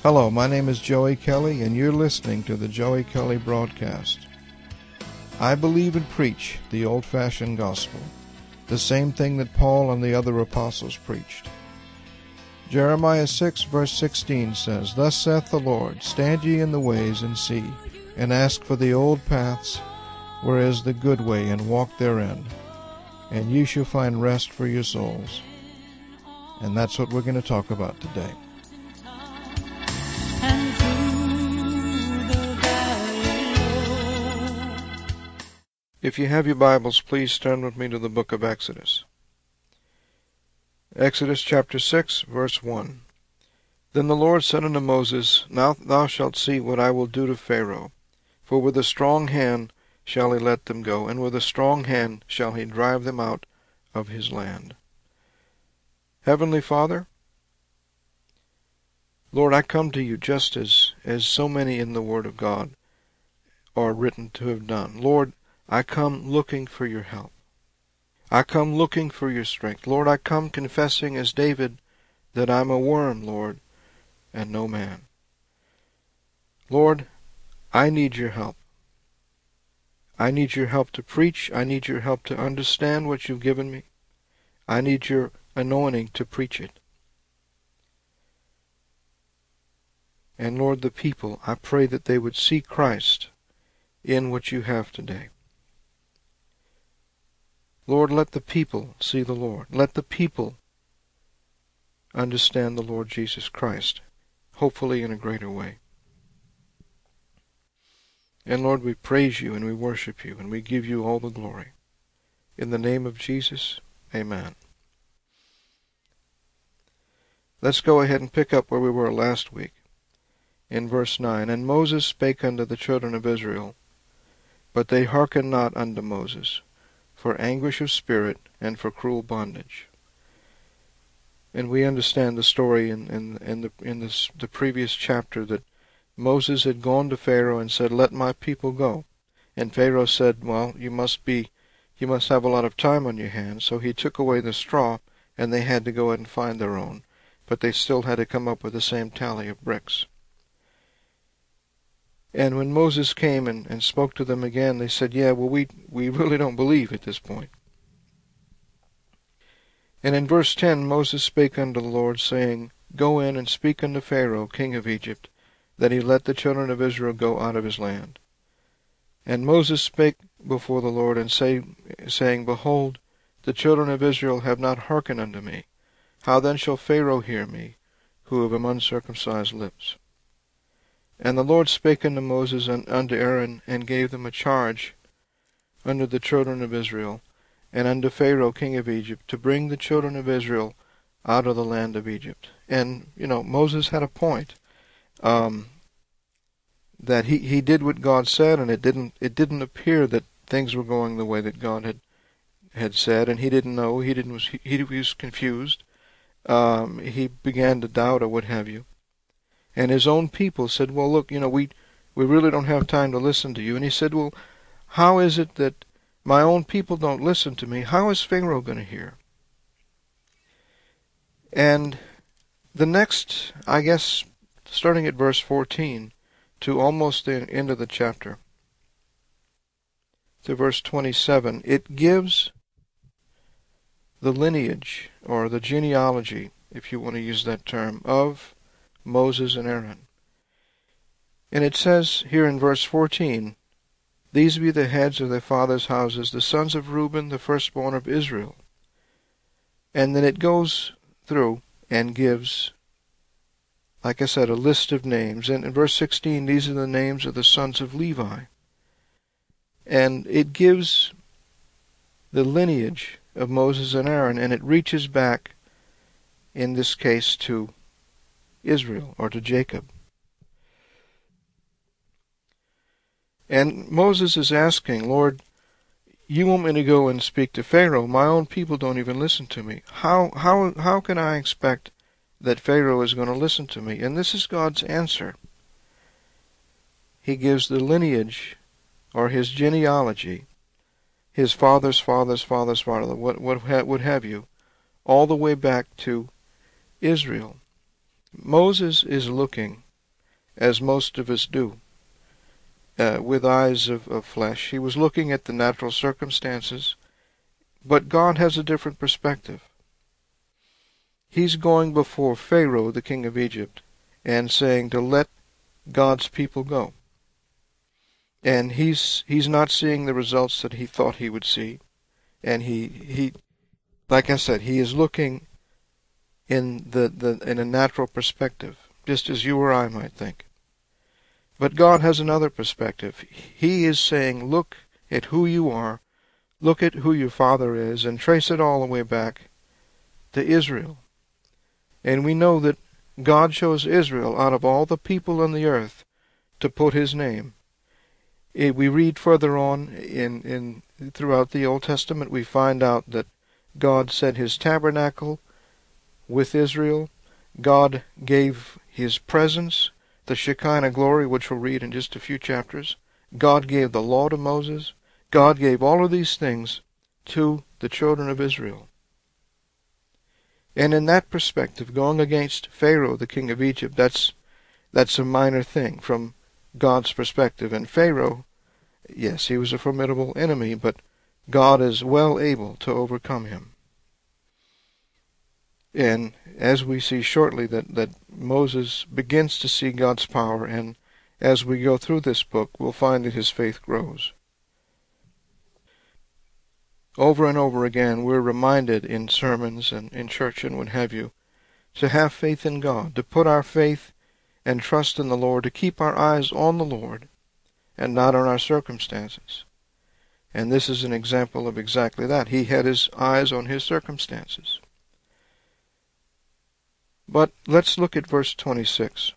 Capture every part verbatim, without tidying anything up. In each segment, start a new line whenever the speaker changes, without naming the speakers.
Hello, my name is Joey Kelly, and you're listening to the Joey Kelly Broadcast. I believe and preach the old-fashioned gospel, the same thing that Paul and the other apostles preached. Jeremiah six, verse sixteen says, Thus saith the Lord, Stand ye in the ways, and see, and ask for the old paths, where is the good way, and walk therein, and you shall find rest for your souls. And that's what we're going to talk about today. If you have your Bibles, please turn with me to the book of Exodus. Exodus chapter six, verse one. Then the Lord said unto Moses, Now thou shalt see what I will do to Pharaoh, for with a strong hand shall he let them go, and with a strong hand shall he drive them out of his land. Heavenly Father, Lord, I come to you just as, as so many in the Word of God are written to have done. Lord, I come looking for your help. I come looking for your strength. Lord, I come confessing as David that I'm a worm, Lord, and no man. Lord, I need your help. I need your help to preach. I need your help to understand what you've given me. I need your anointing to preach it. And Lord, the people, I pray that they would see Christ in what you have today. Lord, let the people see the Lord. Let the people understand the Lord Jesus Christ, hopefully in a greater way. And Lord, we praise you and we worship you and we give you all the glory. In the name of Jesus, amen. Let's go ahead and pick up where we were last week. In verse nine, And Moses spake unto the children of Israel, but they hearkened not unto Moses, for anguish of spirit and for cruel bondage. And we understand the story in, in, in, the, in this, the previous chapter that Moses had gone to Pharaoh and said, Let my people go. And Pharaoh said, Well, you must be, you must have a lot of time on your hands. So he took away the straw, and they had to go ahead and find their own. But they still had to come up with the same tally of bricks. And when Moses came and, and spoke to them again, they said, Yeah, well, we, we really don't believe at this point. And in verse ten, Moses spake unto the Lord, saying, Go in and speak unto Pharaoh, king of Egypt, that he let the children of Israel go out of his land. And Moses spake before the Lord, and say, saying, Behold, the children of Israel have not hearkened unto me. How then shall Pharaoh hear me, who have uncircumcised lips? And the Lord spake unto Moses and unto Aaron, and gave them a charge unto the children of Israel, and unto Pharaoh king of Egypt, to bring the children of Israel out of the land of Egypt. And, you know, Moses had a point, um, that he, he did what God said, and it didn't it didn't appear that things were going the way that God had had said, and he didn't know, he didn't was he, he was confused, um, he began to doubt or what have you. And his own people said, Well, look, you know, we we really don't have time to listen to you. And he said, Well, how is it that my own people don't listen to me? How is Pharaoh going to hear? And the next, I guess, starting at verse fourteen to almost the end of the chapter, to verse twenty-seven, it gives the lineage, or the genealogy, if you want to use that term, of Moses and Aaron. And it says here in verse fourteen, These be the heads of their fathers' houses, the sons of Reuben, the firstborn of Israel. And then it goes through and gives, like I said, a list of names. And in verse sixteen, these are the names of the sons of Levi. And it gives the lineage of Moses and Aaron, and it reaches back, in this case, to Israel, or to Jacob. And Moses is asking, Lord, you want me to go and speak to Pharaoh? My own people don't even listen to me. How, how, how can I expect that Pharaoh is going to listen to me? And this is God's answer. He gives the lineage, or his genealogy, his father's father's father's father, what, what, what have you, all the way back to Israel. Moses is looking as most of us do, uh, with eyes of, of flesh. He was looking at the natural circumstances, but God has a different perspective. He's going before Pharaoh, the king of Egypt, and saying to let God's people go. And he's he's not seeing the results that he thought he would see. And he, he like I said, he is looking in the, the in a natural perspective, just as you or I might think. But God has another perspective. He is saying, look at who you are, look at who your father is, and trace it all the way back to Israel. And we know that God chose Israel out of all the people on the earth to put his name. We read further on in, in throughout the Old Testament, we find out that God set his tabernacle with Israel. God gave his presence, the Shekinah glory, which we'll read in just a few chapters. God gave the law to Moses. God gave all of these things to the children of Israel. And in that perspective, going against Pharaoh, the king of Egypt, that's that's a minor thing from God's perspective. And Pharaoh, yes, he was a formidable enemy, but God is well able to overcome him. And as we see shortly that, that Moses begins to see God's power, and as we go through this book, we'll find that his faith grows. Over and over again, we're reminded in sermons and in church and what have you, to have faith in God, to put our faith and trust in the Lord, to keep our eyes on the Lord and not on our circumstances. And this is an example of exactly that. He had his eyes on his circumstances. But let's look at verse twenty-six.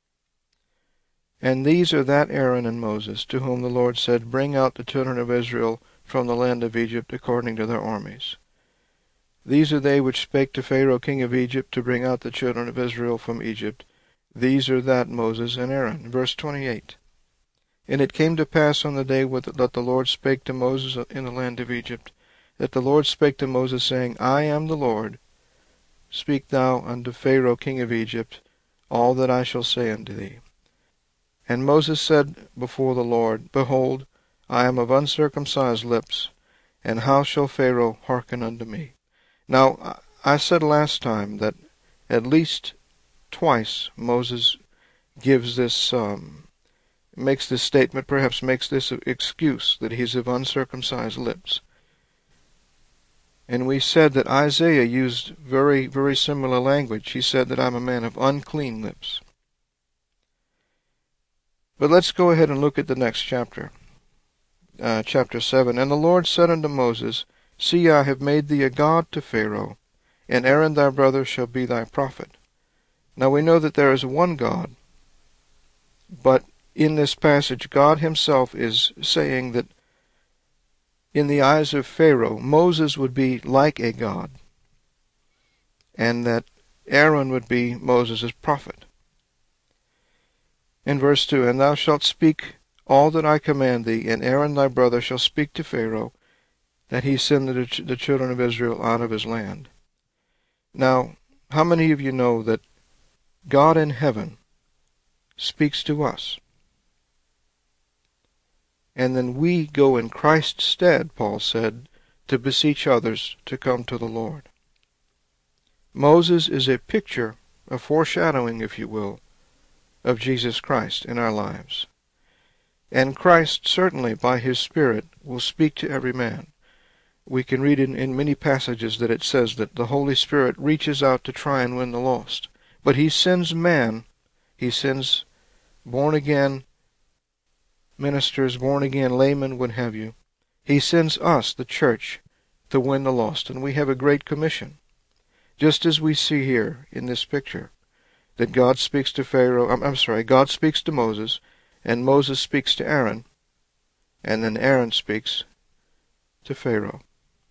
And these are that Aaron and Moses, to whom the Lord said, bring out the children of Israel from the land of Egypt according to their armies. These are they which spake to Pharaoh king of Egypt to bring out the children of Israel from Egypt. These are that Moses and Aaron. Verse twenty-eight. And it came to pass on the day that the Lord spake to Moses in the land of Egypt, that the Lord spake to Moses, saying, I am the Lord. Speak thou unto Pharaoh king of Egypt all that I shall say unto thee. And Moses said before the Lord, Behold, I am of uncircumcised lips, and how shall Pharaoh hearken unto me? Now, I said last time that at least twice Moses gives this, um, makes this statement, perhaps makes this excuse, that he's of uncircumcised lips. And we said that Isaiah used very, very similar language. He said that I'm a man of unclean lips. But let's go ahead and look at the next chapter. Uh, chapter seven. And the Lord said unto Moses, See, I have made thee a god to Pharaoh, and Aaron thy brother shall be thy prophet. Now we know that there is one God, but in this passage God himself is saying that in the eyes of Pharaoh, Moses would be like a god, and that Aaron would be Moses' prophet. In verse two, And thou shalt speak all that I command thee, and Aaron thy brother shall speak to Pharaoh, that he send the, ch the children of Israel out of his land. Now, how many of you know that God in heaven speaks to us? And then we go in Christ's stead, Paul said, to beseech others to come to the Lord. Moses is a picture, a foreshadowing, if you will, of Jesus Christ in our lives. And Christ, certainly by his Spirit, will speak to every man. We can read in, in many passages that it says that the Holy Spirit reaches out to try and win the lost. But he sends man, he sends born-again ministers, born-again laymen, what have you. He sends us, the church, to win the lost. And we have a great commission. Just as we see here in this picture, that God speaks to Pharaoh, I'm, I'm sorry, God speaks to Moses, and Moses speaks to Aaron, and then Aaron speaks to Pharaoh.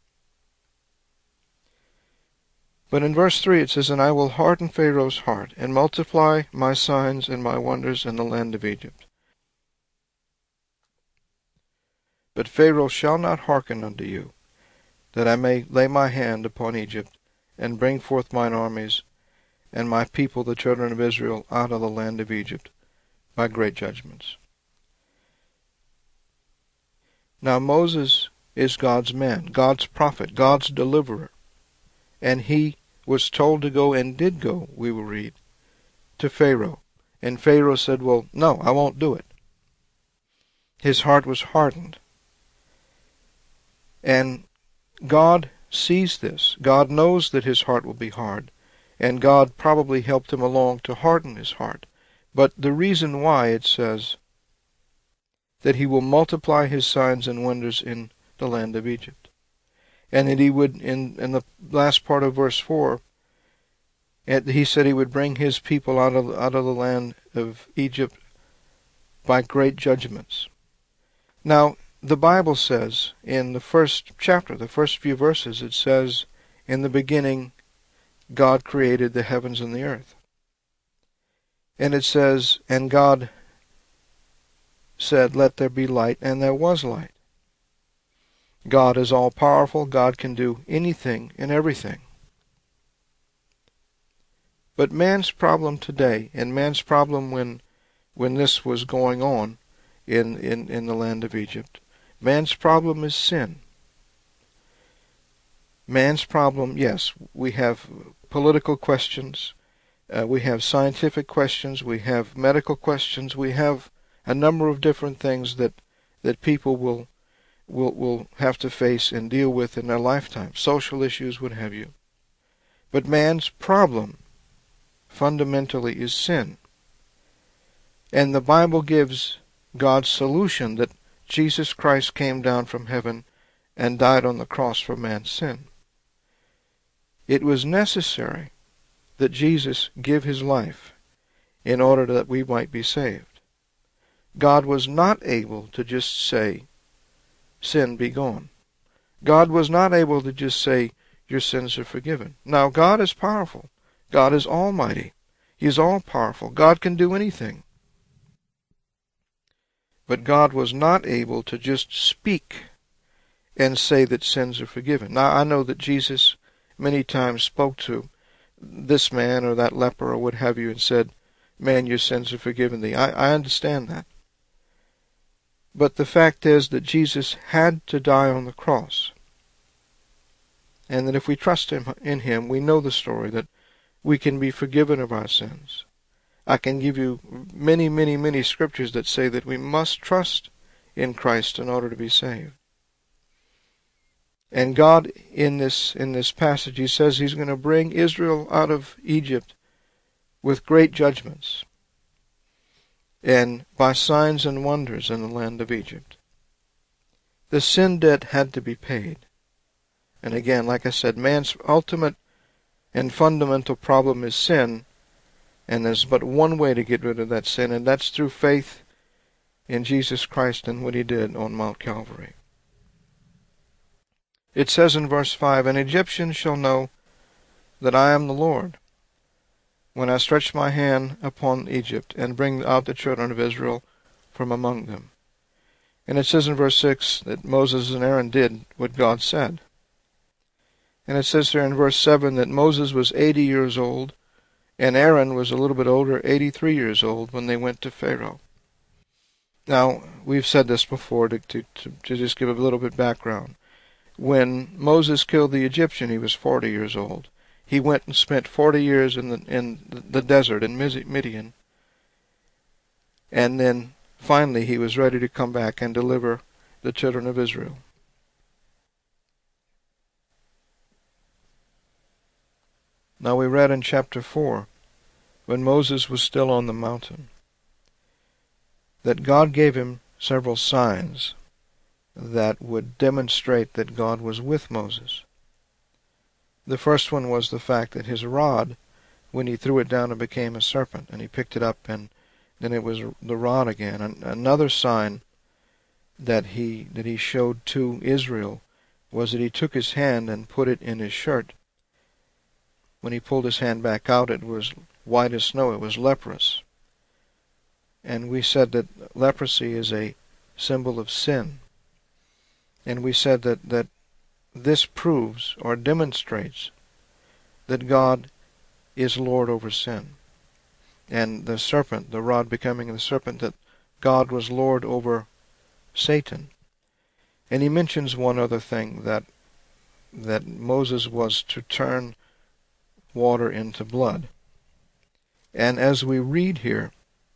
But in verse three it says, And I will harden Pharaoh's heart, and multiply my signs and my wonders in the land of Egypt. But Pharaoh shall not hearken unto you, that I may lay my hand upon Egypt, and bring forth mine armies, and my people the children of Israel out of the land of Egypt. by great judgments. Now Moses is God's man, God's prophet, God's deliverer. And he was told to go, and did go, we will read, to Pharaoh. And Pharaoh said, well, no, I won't do it. His heart was hardened. And God sees this. God knows that his heart will be hard. And God probably helped him along to harden his heart. But the reason why, it says, that he will multiply his signs and wonders in the land of Egypt. And that he would, in, in the last part of verse four, he said he would bring his people out of, out of the land of Egypt by great judgments. Now, the Bible says in the first chapter, the first few verses, it says, in the beginning, God created the heavens and the earth. And it says, and God said, let there be light, and there was light. God is all-powerful. God can do anything and everything. But man's problem today, and man's problem when when this was going on in, in, in the land of Egypt, man's problem is sin. Man's problem, yes, we have political questions, uh, we have scientific questions, we have medical questions, we have a number of different things that, that people will, will, will have to face and deal with in their lifetime, social issues, what have you. But man's problem fundamentally is sin. And the Bible gives God's solution, that Jesus Christ came down from heaven and died on the cross for man's sin. It was necessary that Jesus give his life in order that we might be saved. God was not able to just say, sin be gone. God was not able to just say, your sins are forgiven. Now, God is powerful. God is almighty. He is all-powerful. God can do anything. But God was not able to just speak and say that sins are forgiven. Now, I know that Jesus many times spoke to this man or that leper or what have you and said, man, your sins are forgiven thee. I, I understand that. But the fact is that Jesus had to die on the cross. And that if we trust him in him, we know the story, that we can be forgiven of our sins. I can give you many, many, many scriptures that say that we must trust in Christ in order to be saved. And God, in this in this passage, he says he's going to bring Israel out of Egypt with great judgments and by signs and wonders in the land of Egypt. The sin debt had to be paid. And again, like I said, man's ultimate and fundamental problem is sin, and there's but one way to get rid of that sin, and that's through faith in Jesus Christ and what he did on Mount Calvary. It says in verse five, an Egyptian shall know that I am the Lord, when I stretch my hand upon Egypt, and bring out the children of Israel from among them. And it says in verse six that Moses and Aaron did what God said. And it says there in verse seven that Moses was eighty years old, and Aaron was a little bit older, eighty-three years old, when they went to Pharaoh. Now, we've said this before to, to, to, to just give a little bit background. When Moses killed the Egyptian, he was forty years old. He went and spent forty years in the, in the desert in Midian. And then, finally, he was ready to come back and deliver the children of Israel. Now we read in chapter four, when Moses was still on the mountain, that God gave him several signs that would demonstrate that God was with Moses. The first one was the fact that his rod, when he threw it down, it became a serpent, and he picked it up, and then it was the rod again. And another sign that he that he showed to Israel was that he took his hand and put it in his shirt. When he pulled his hand back out, it was white as snow. It was leprous. And we said that leprosy is a symbol of sin. And we said that, that this proves or demonstrates that God is Lord over sin. and the serpent, the rod becoming the serpent, that God was Lord over Satan. And he mentions one other thing, that that Moses was to turn water into blood. And as we read here,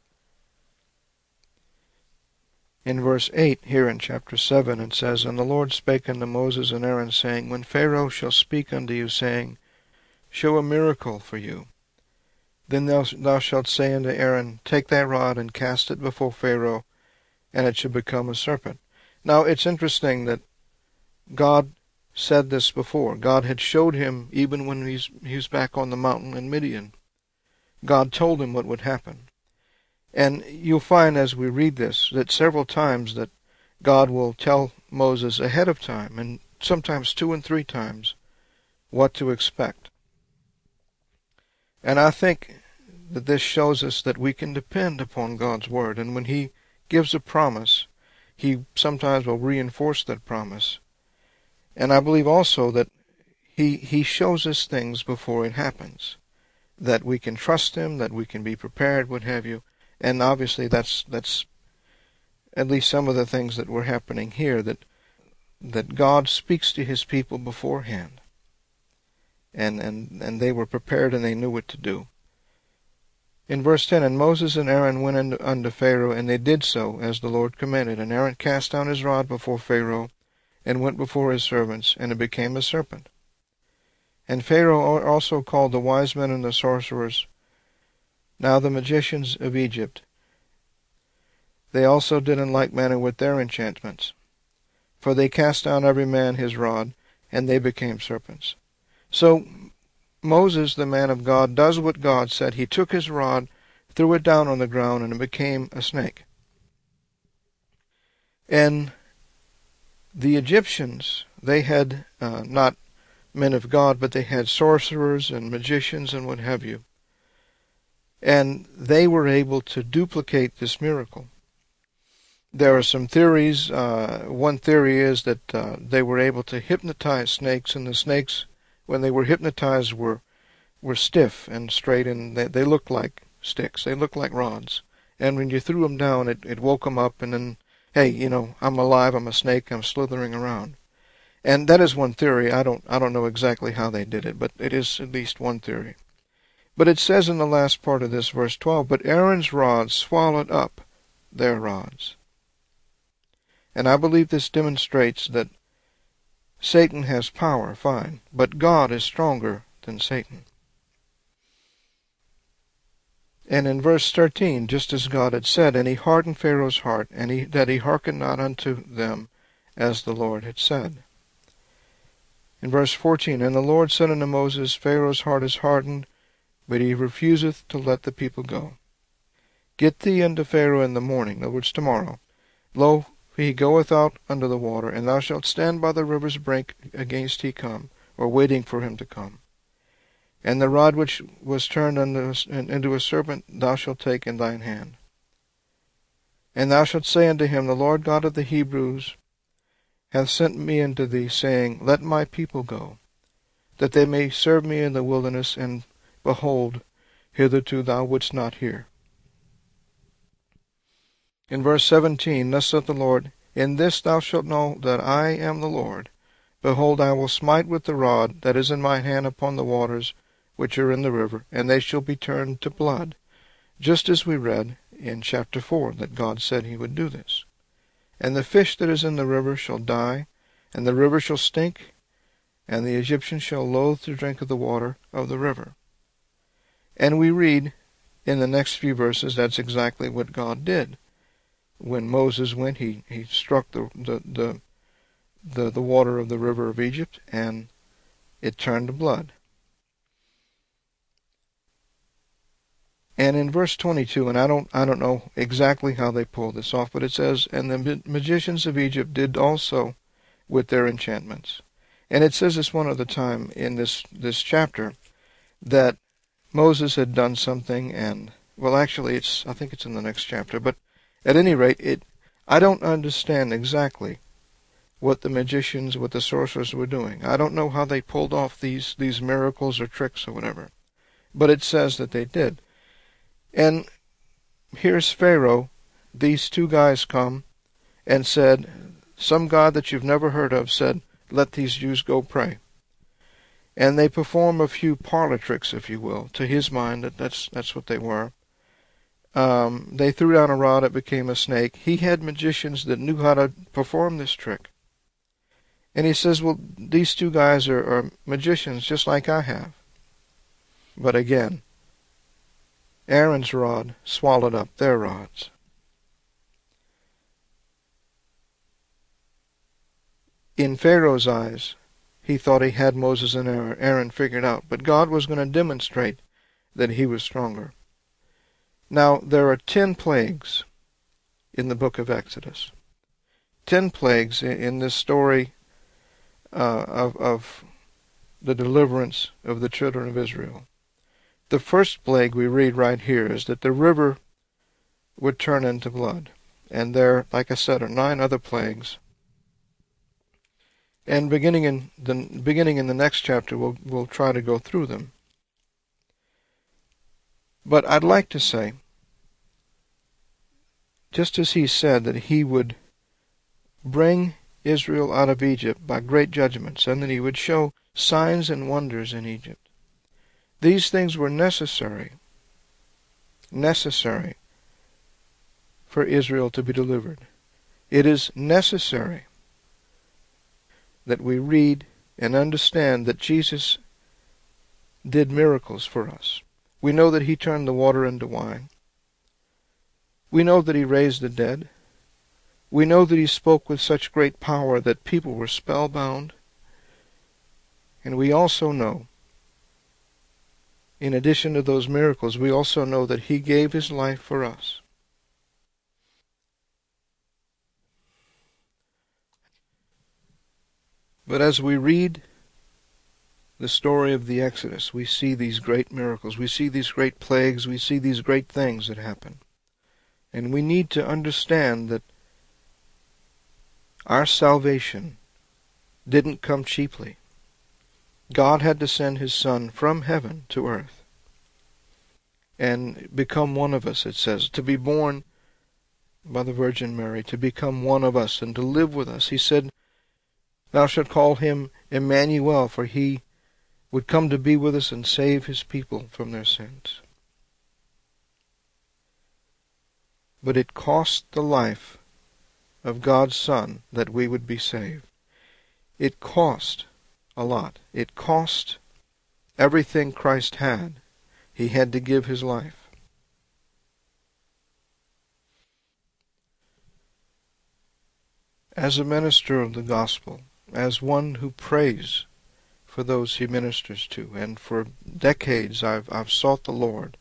in verse eight, here in chapter seven, it says, And the Lord spake unto Moses and Aaron, saying, When Pharaoh shall speak unto you, saying, Show a miracle for you, then thou, thou shalt say unto Aaron, Take thy rod and cast it before Pharaoh, and it shall become a serpent. Now, it's interesting that God said this before. God had showed him, even when he's, he was back on the mountain in Midian. God told him what would happen. And you'll find as we read this that several times that God will tell Moses ahead of time, and sometimes two and three times, what to expect. And I think that this shows us that we can depend upon God's word. And when he gives a promise, he sometimes will reinforce that promise. And I believe also that he, he shows us things before it happens, that we can trust him, that we can be prepared, what have you. And obviously that's that's at least some of the things that were happening here, that that God speaks to his people beforehand. And, and, and they were prepared and they knew what to do. In verse ten, And Moses and Aaron went unto, unto Pharaoh, and they did so as the Lord commanded. And Aaron cast down his rod before Pharaoh, and went before his servants, and it became a serpent. And Pharaoh also called the wise men and the sorcerers, now the magicians of Egypt. They also did in like manner with their enchantments. For they cast down every man his rod, and they became serpents. So Moses, the man of God, does what God said. He took his rod, threw it down on the ground, and it became a snake. And the Egyptians, they had uh, not men of God, but they had sorcerers and magicians and what have you. And they were able to duplicate this miracle. There are some theories. Uh, one theory is that uh, they were able to hypnotize snakes, and the snakes, when they were hypnotized, were were stiff and straight, and they, they looked like sticks. They looked like rods. And when you threw them down, it, it woke them up, and then, hey, you know, I'm alive, I'm a snake, I'm slithering around. And that is one theory. I don't I don't know exactly how they did it, but it is at least one theory. But it says in the last part of this, verse twelve, But Aaron's rods swallowed up their rods. And I believe this demonstrates that Satan has power, fine, but God is stronger than Satan. And in verse thirteen, just as God had said, And he hardened Pharaoh's heart, and he, that he hearkened not unto them, as the Lord had said. In verse fourteen, And the Lord said unto Moses, Pharaoh's heart is hardened, but he refuseth to let the people go. Get thee unto Pharaoh in the morning, in other words, tomorrow. Lo, he goeth out unto the water, and thou shalt stand by the river's brink against he come, or waiting for him to come. And the rod which was turned into a serpent thou shalt take in thine hand. And thou shalt say unto him, The Lord God of the Hebrews hath sent me unto thee, saying, Let my people go, that they may serve me in the wilderness, and behold, hitherto thou wouldst not hear. In verse seventeen, Thus saith the Lord, In this thou shalt know that I am the Lord. Behold, I will smite with the rod that is in my hand upon the waters which are in the river, and they shall be turned to blood, just as we read in chapter four that God said he would do this. And the fish that is in the river shall die, and the river shall stink, and the Egyptians shall loathe to drink of the water of the river. And we read in the next few verses that's exactly what God did. When Moses went, he, he struck the, the, the, the, the water of the river of Egypt, and it turned to blood. And in verse twenty-two, and I don't I don't know exactly how they pulled this off, but it says, And the magicians of Egypt did also with their enchantments. And it says this one other time in this, this chapter, that Moses had done something, and, well, actually, it's I think it's in the next chapter, but at any rate, it I don't understand exactly what the magicians, what the sorcerers were doing. I don't know how they pulled off these, these miracles or tricks or whatever. But it says that they did. And here's Pharaoh. These two guys come and said, some God that you've never heard of said, let these Jews go pray. And they perform a few parlor tricks, if you will. To his mind, that that's, that's what they were. Um, they threw down a rod, it became a snake. He had magicians that knew how to perform this trick. And he says, well, these two guys are, are magicians just like I have. But again, Aaron's rod swallowed up their rods. In Pharaoh's eyes, he thought he had Moses and Aaron figured out, but God was going to demonstrate that he was stronger. Now, there are ten plagues in the book of Exodus. Ten plagues in this story uh, of, of the deliverance of the children of Israel. The first plague we read right here is that the river would turn into blood. And there, like I said, are nine other plagues. And beginning in the beginning in the next chapter, we'll we'll try to go through them. But I'd like to say, just as he said that he would bring Israel out of Egypt by great judgments, and that he would show signs and wonders in Egypt, these things were necessary, necessary for Israel to be delivered. It is necessary that we read and understand that Jesus did miracles for us. We know that he turned the water into wine. We know that he raised the dead. We know that he spoke with such great power that people were spellbound. And we also know, in addition to those miracles, we also know that he gave his life for us. But as we read the story of the Exodus, we see these great miracles, we see these great plagues, we see these great things that happen. And we need to understand that our salvation didn't come cheaply. God had to send his Son from heaven to earth and become one of us, it says, to be born by the Virgin Mary, to become one of us and to live with us. He said, thou shalt call him Emmanuel, for he would come to be with us and save his people from their sins. But it cost the life of God's Son that we would be saved. It cost a lot. It cost everything Christ had. He had to give his life. As a minister of the gospel, as one who prays for those he ministers to, and for decades I've I've sought the Lord,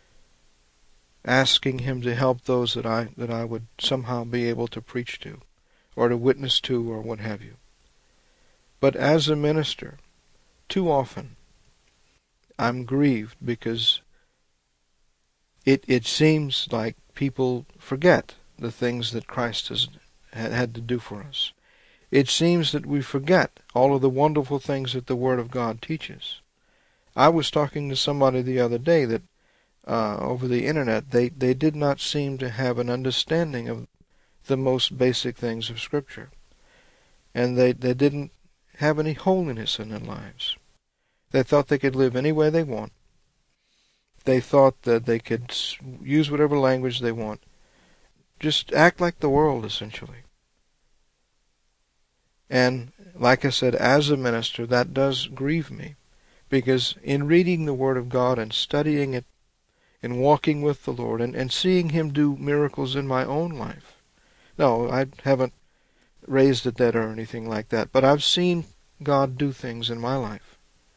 asking him to help those that I that I would somehow be able to preach to, or to witness to, or what have you. But as a minister, too often I'm grieved because it it seems like people forget the things that Christ has had to do for us. It seems that we forget all of the wonderful things that the Word of God teaches. I was talking to somebody the other day that uh, over the internet, they, they did not seem to have an understanding of the most basic things of Scripture. And they, they didn't have any holiness in their lives. They thought they could live any way they want. They thought that they could use whatever language they want. Just act like the world, essentially. And like I said, as a minister, that does grieve me, because in reading the Word of God and studying it and walking with the Lord and, and seeing him do miracles in my own life. No, I haven't raised the dead or anything like that, but I've seen God do things in my life.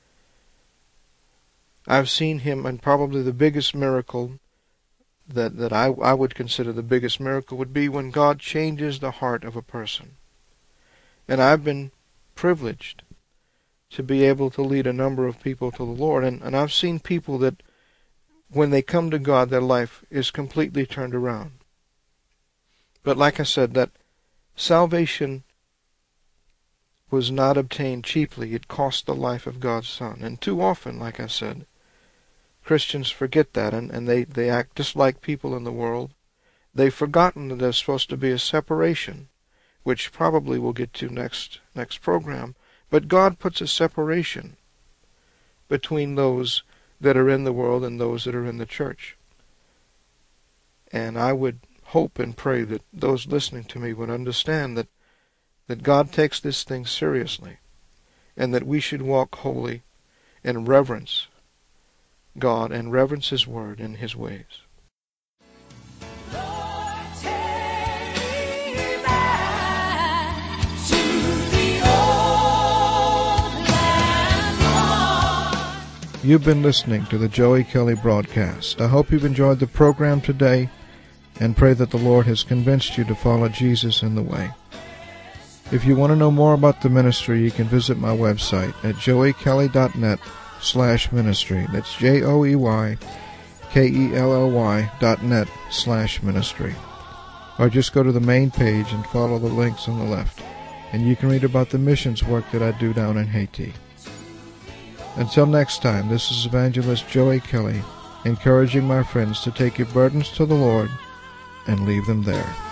I've seen him, and probably the biggest miracle that, that I, I would consider the biggest miracle would be when God changes the heart of a person. And I've been privileged to be able to lead a number of people to the Lord. And, and I've seen people that when they come to God, their life is completely turned around. But like I said, that salvation was not obtained cheaply. It cost the life of God's Son. And too often, like I said, Christians forget that, and, and they, they act just like people in the world. They've forgotten that there's supposed to be a separation, which probably we'll get to next next program. But God puts a separation between those that are in the world and those that are in the church. And I would hope and pray that those listening to me would understand that, that God takes this thing seriously, and that we should walk holy and reverence God and reverence His Word and His ways. You've been listening to the Joey Kelly broadcast. I hope you've enjoyed the program today and pray that the Lord has convinced you to follow Jesus in the way. If you want to know more about the ministry, you can visit my website at joey kelly dot net slash ministry. That's J O E Y K E L L Y dot net slash ministry. Or just go to the main page and follow the links on the left, and you can read about the missions work that I do down in Haiti. Until next time, this is Evangelist Joey Kelly, encouraging my friends to take your burdens to the Lord and leave them there.